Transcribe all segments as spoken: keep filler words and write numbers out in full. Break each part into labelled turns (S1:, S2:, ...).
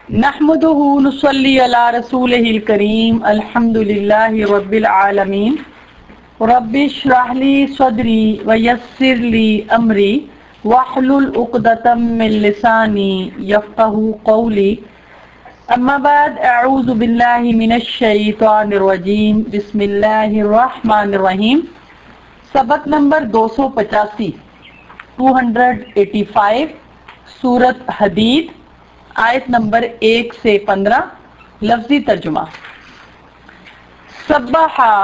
S1: نحمده نصلي على رسوله الكريم الحمد لله رب العالمين رب اشرح لي صدري ويسر لي أمري واحلل عقدة من لساني يفقهوا قولي اما بعد اعوذ باللہ من الشیطان الرجیم بسم اللہ الرحمن الرحیم. سبق نمبر دو سو پچاسی ٹو ہنڈریڈ ایٹی فائیو سورت حدید آیت نمبر ایک سے پندرہ. لفظی ترجمہ. سبحا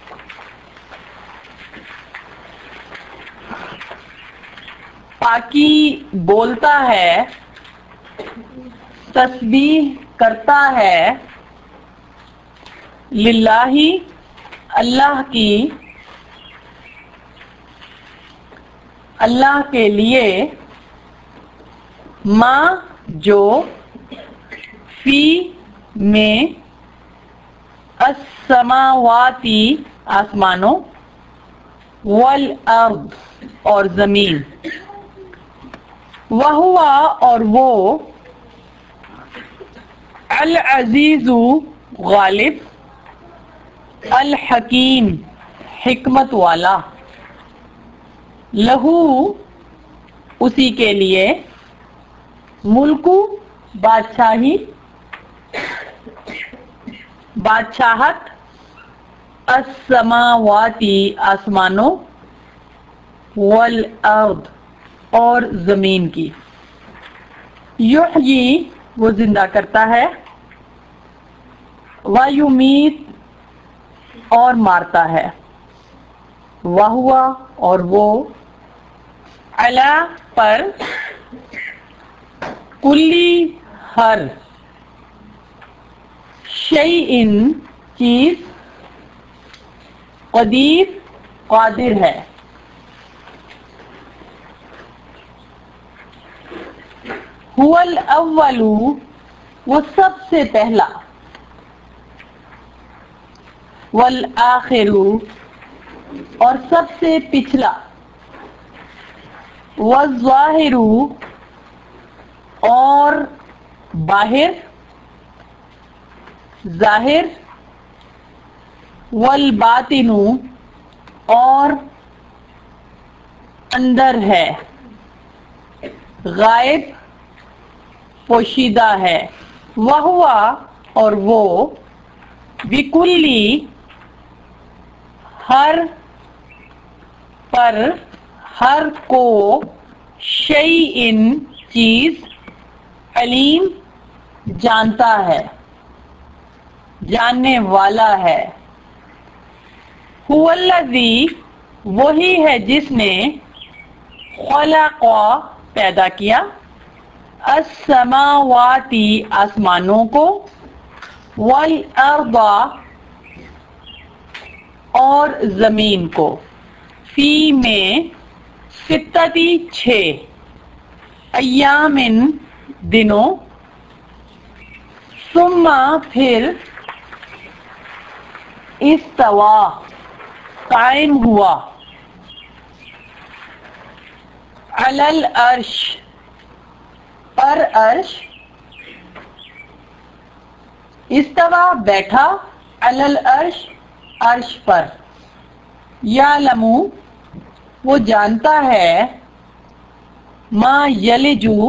S1: پاکی بولتا ہے، تسبیح کرتا ہے، للہ اللہ کی، اللہ کے لیے، ما جو، فی میں، السماواتی آسمانوں، والارض اور زمین، وہوا اور وہ، العزیز غالب، الحکیم حکمت والا، لہو اسی کے لیے، ملکو بادشاہی، بادشاہت، السماواتی آسمانوں، والارض اور زمین کی، یحیی وہ زندہ کرتا ہے، ویمیت اور مارتا ہے، وہوا اور وہ، علی پر، کلی ہر، شیئن چیز، قدیر قادر ہے، هو الاول وہ سب سے پہلا، والآخر اور سب سے پچھلا، والظاہر اور باہر، ظاہر، والباطن اور اندر ہے، غائب پوشیدہ ہے، وہوا اور وہ، بکلی ہر پر، ہر کو، شیئن چیز، علیم جانتا ہے، جاننے والا ہے، هو الذی وہی ہے جس نے، خلق پیدا کیا، السماواتی آسمانوں کو، والارض اور زمین کو، فی میں، ستتی چھ، ایامن دنوں، ثم پھر، استوا قائم ہوا، علی العرش پر عرش، استوا بیٹھا، علی العرش عرش پر، یعلم وہ جانتا ہے، ما یلجو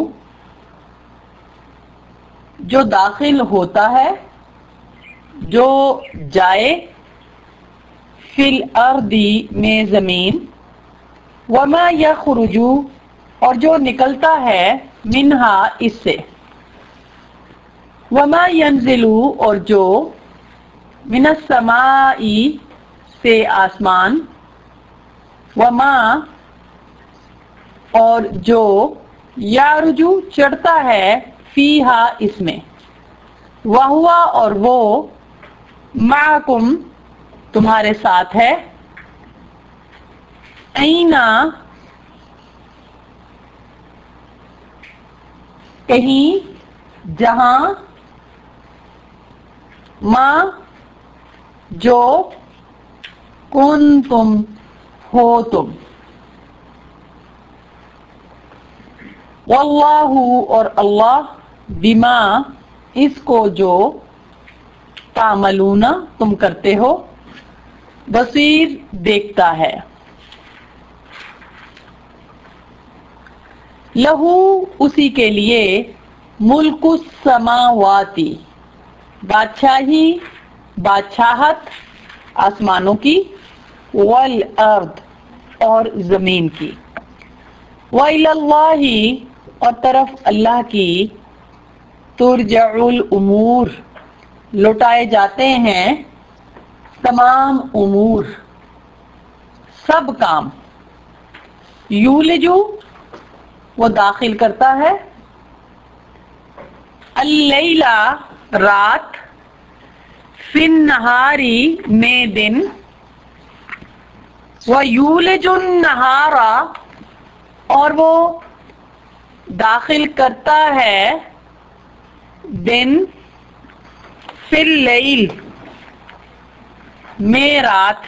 S1: جو داخل ہوتا ہے، جو جائے، فی الارض میں زمین، وما یخرج اور جو نکلتا ہے، منہا اس سے، وما ینزل اور جو، من السماء سے آسمان، وما اور جو، یعرج چڑھتا ہے، فیہا اس میں، وہوا اور وہ، معکم تمہارے ساتھ ہے، اینا کہیں، جہاں، ما جو، کن تم ہو تم، واللہ اور اللہ، بما اس کو جو تعملون تم کرتے ہو، بصیر دیکھتا ہے۔ لہو اسی کے لیے ملک السماواتی بادشاہی بادشاہت آسمانوں کی، والارض اور زمین کی، وَإِلَى اللَّهِ اور طرف اللہ کی، ترجع الامور لوٹائے جاتے ہیں تمام امور سب کام۔ یولجو وہ داخل کرتا ہے، اللیلہ رات، فی النہاری میں دن، ویولج النہار اور وہ داخل کرتا ہے دن، فی اللیل میں رات،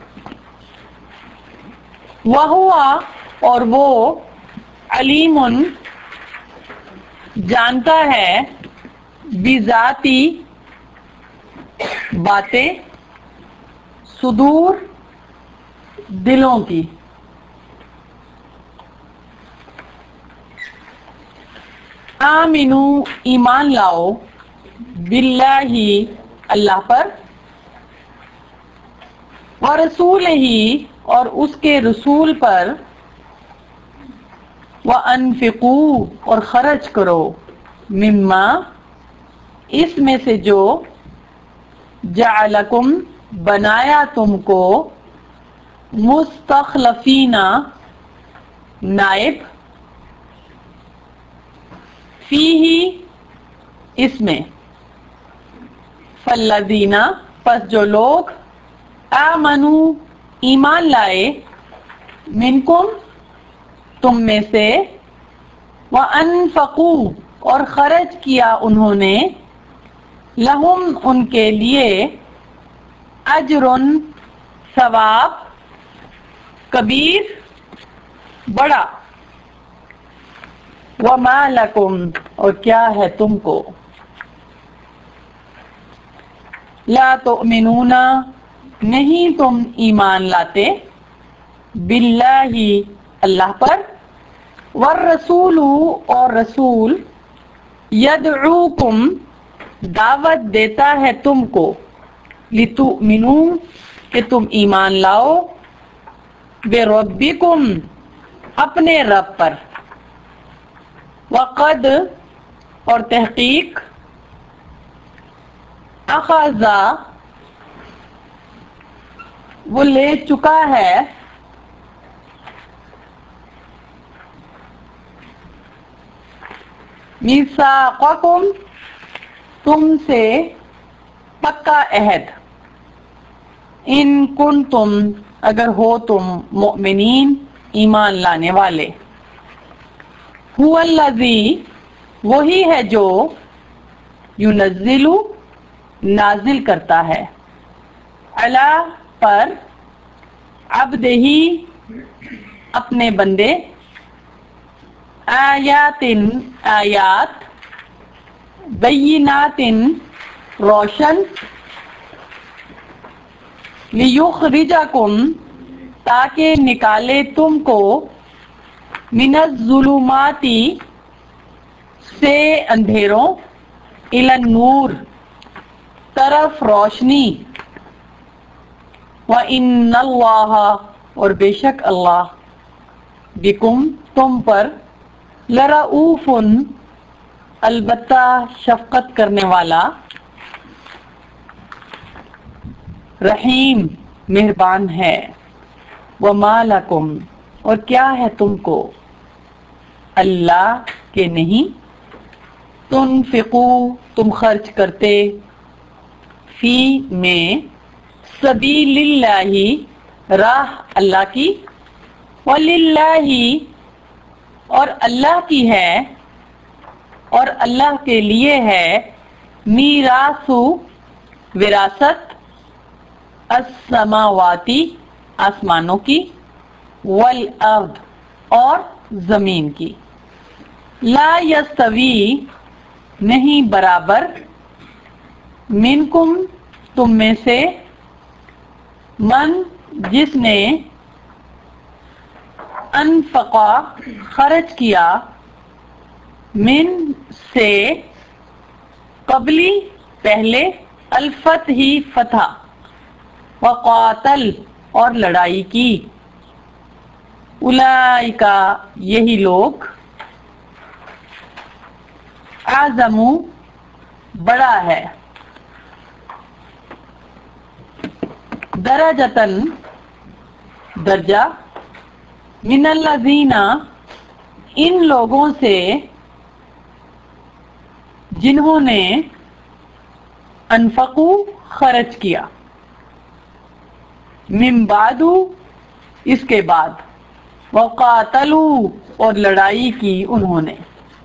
S1: وہوا اور وہ علیم جانتا ہے، بذاتی باتیں، صدور دلوں کی۔ آمنو ایمان لاؤ، باللہ اللہ پر، ورسولہ اور اس کے رسول پر، وانفقوا اور خرچ کرو، مما اس میں سے جو، جعلکم بنایا تم کو، مستخلفین نائب، فیہ اس میں، فالذین پس جو لوگ، آمنو ایمان لائے، منکم تم میں سے، وانفقوا اور خرچ کیا انہوں نے، لہم ان کے لیے، اجر ثواب، کبیر بڑا، وما لکم اور کیا ہے تم کو، لا تؤمنون نہیں تم ایمان لاتے، باللہ اللہ پر، والرسول اور رسول، یدعوکم دعوت دیتا ہے تم کو، لتؤمنوا کہ تم ایمان لاؤ، بربکم اپنے رب پر، وقد اور تحقیق، اخذ وہ لے چکا ہے، میثاقکم تم سے پکا عہد، ان کنتم اگر ہو تم مؤمنین ایمان لانے والے، هو الذی وہی ہے جو، ينزل نازل کرتا ہے، علی پر، عبدہ اپنے بندے، آیات آیات، بینات روشن، لیخرجکم تاکہ نکالے تم کو، من الظلمات سے اندھیروں، الی النور طرف روشنی، وَإِنَّ اللَّهَ اور بے شک اللہ، بکم تم پر، لرؤوف البتہ شفقت کرنے والا، رحیم مہربان ہے، وما لکم اور کیا ہے تم کو، اللہ کہ نہیں، تنفقوا تم خرچ کرتے، فی میں، سبیل اللہ راہ اللہ کی، وللہ اور اللہ کی ہے، اور اللہ کے لیے ہے، میراث وراثت، السماواتی آسمانوں کی، والارض اور زمین کی، لا یستوی نہیں برابر، منکم تم میں سے، من جس نے، انفقا خرچ کیا، من سے، قبلی پہلے، الفتح ہی فتح، وقاتل اور لڑائی کی، اولئک یہی لوگ، اعظم بڑا ہے، درجتن درجہ، من الذین ان لوگوں سے، جنہوں نے، انفقوا خرچ کیا، من بعد اس کے بعد، وقاتلوا اور لڑائی کی انہوں نے،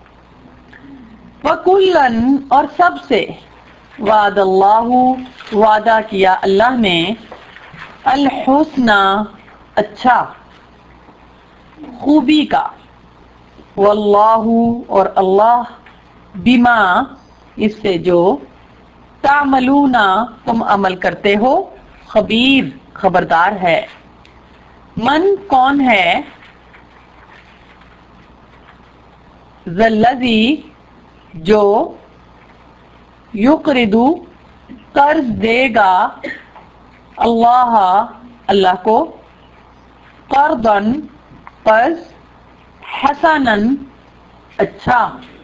S1: وکلن اور سب سے، وعد اللہ وعدہ کیا اللہ نے، الحسنی اچھا، خوبی کا، واللہ اور اللہ، بما اس سے جو، تعملون تم عمل کرتے ہو، خبیر خبردار ہے، من کون ہے، ذالذی جو، یقرض قرض دے گا، اللہ اللہ کو، قرضا قرض، حسنا اچھا،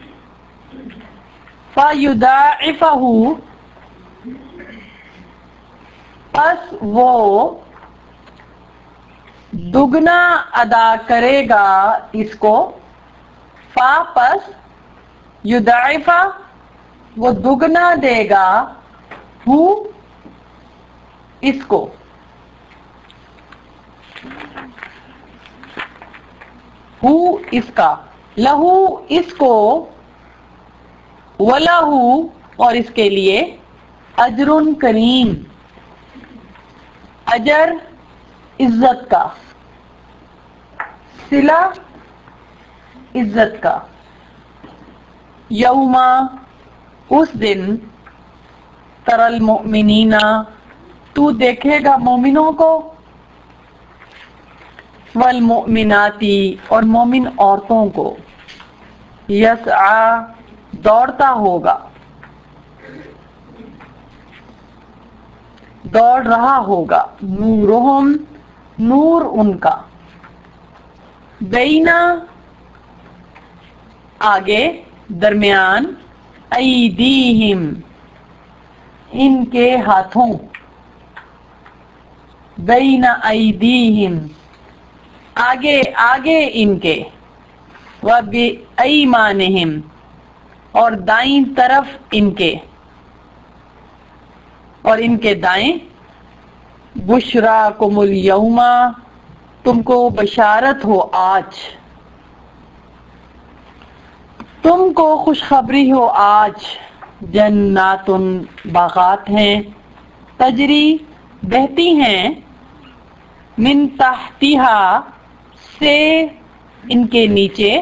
S1: فیضاعفہ پس وہ دگنا ادا کرے گا اس کو، فا پس، یضاعفہ وہ دگنا دے گا، ہو اس کو، ہو اس کا، لہو اس کو، وَلَہُ اور اس کے لیے، اجر کریم اجر عزت کا، صلہ عزت کا، یوم اس دن، تری المؤمنین تو دیکھے گا مومنوں کو، والمؤمنات اور مومن عورتوں کو، یسعی دوڑتا ہوگا، دوڑ رہا ہوگا، نورہم نور ان کا، بینا آگے، درمیان، ایدیہم ان کے ہاتھوں، بین ایدیہم آگے آگے ان کے، وبایمانہم اور دائیں طرف ان کے، اور ان کے دائیں، بشراکم الیوم تم کو بشارت ہو آج، تم کو خوشخبری ہو آج، جنات باغات ہیں، تجری بہتی ہیں، من تحتہا سے ان کے نیچے،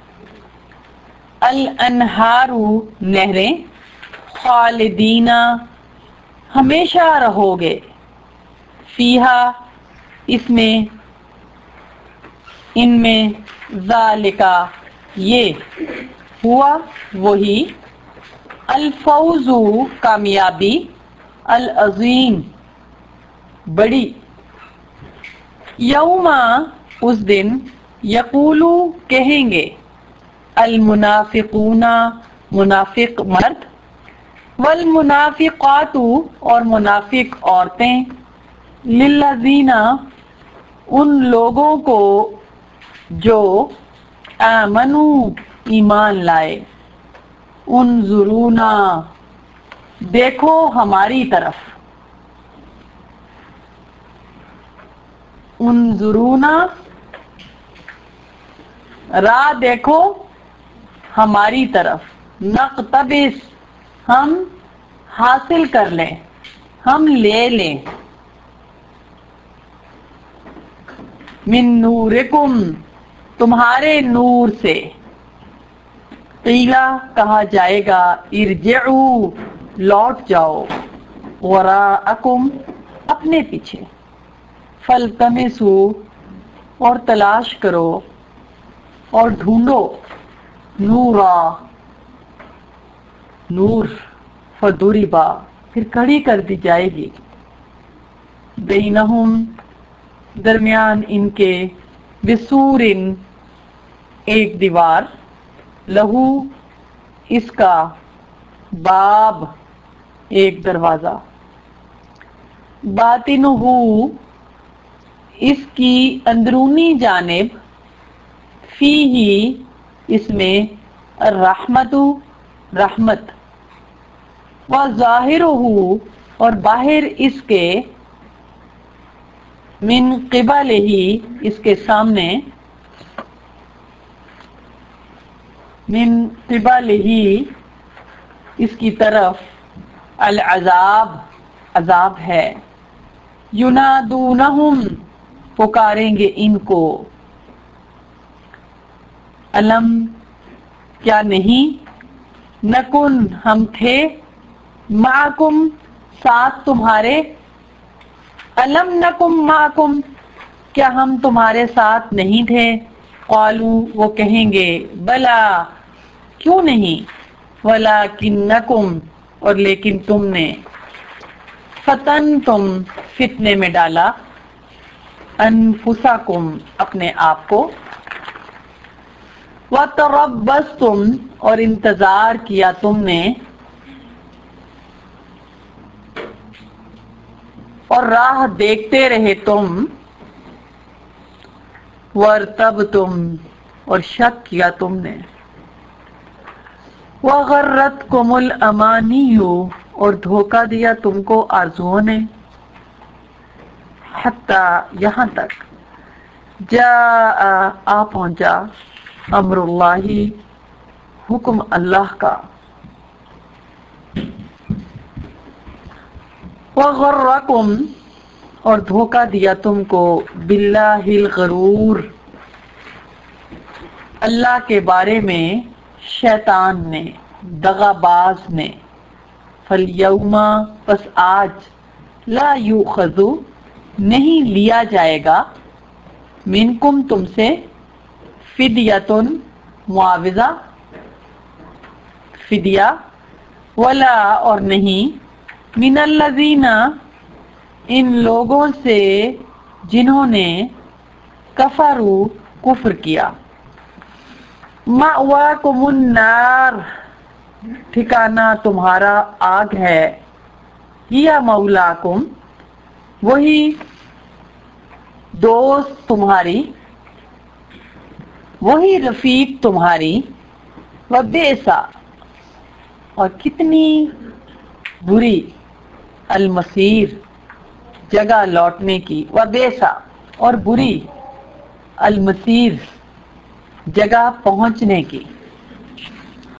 S1: الانہار نہریں، خالدین ہمیشہ رہو گے، فیہا اس میں، ان میں، ذالک یہ، ہوا وہی، الفوز کامیابی، العظیم بڑی، یوم اس دن، یقولو کہیں گے، المنافقون منافق مرد، والمنافقات اور منافق عورتیں، للذین ان لوگوں کو جو، آمنوا ایمان لائے، انظرونا دیکھو ہماری طرف، انظرونا راہ دیکھو ہماری طرف، نقتبس ہم حاصل کر لیں، ہم لے لیں، من نورکم تمہارے نور سے، قیلا کہا جائے گا ارجعو لوٹ جاؤ وراءکم اپنے پیچھے فالتمسو اور تلاش کرو اور ڈھونڈو نورا نور فضربا پھر کھڑی کر دی جائے گی بینہم درمیان ان کے بسور ایک دیوار لہو اس کا باب ایک دروازہ باطنہ اس کی اندرونی جانب فیہ اس میں الرحمت رحمت وظاہرہ اور باہر اس کے من قبلہ اس کے سامنے من قبلہ اس کی طرف العذاب عذاب ہے ینادونہم پکاریں گے ان کو علم کیا نہیں نکن ہم تھے معکم ساتھ تمہارے علم نکم معکم کیا ہم تمہارے ساتھ نہیں تھے قالو وہ کہیں گے بلا کیوں نہیں ولکنکم اور لیکن تم نے فتنتم فتنے میں ڈالا انفسکم اپنے آپ کو وتربصتم اور انتظار کیا تم نے اور راہ دیکھتے رہے تم وارتبتم اور شک کیا تم نے وغرتکم الامانی اور دھوکہ دیا تم کو آرزوؤں نے حتی یہاں تک جاء آ پہنچا امر اللہ حکم اللہ کا وغرکم اور دھوکہ دیا تم کو باللہ الغرور اللہ کے بارے میں شیطان نے دغا باز نے فالیوم پس آج لا یؤخذ نہیں لیا جائے گا منکم تم سے فدیۃ معاوضہ فدیہ ولا اور نہیں من الذین ان لوگوں سے جنہوں نے کفروا کفر کیا مأواکم النار ٹھکانہ تمہارا آگ ہے یا مولاکم وہی دوست تمہاری وہی رفیق تمہاری وبئسا اور کتنی بری المصیر جگہ لوٹنے کی وبئسا اور بری المصیر جگہ پہنچنے کی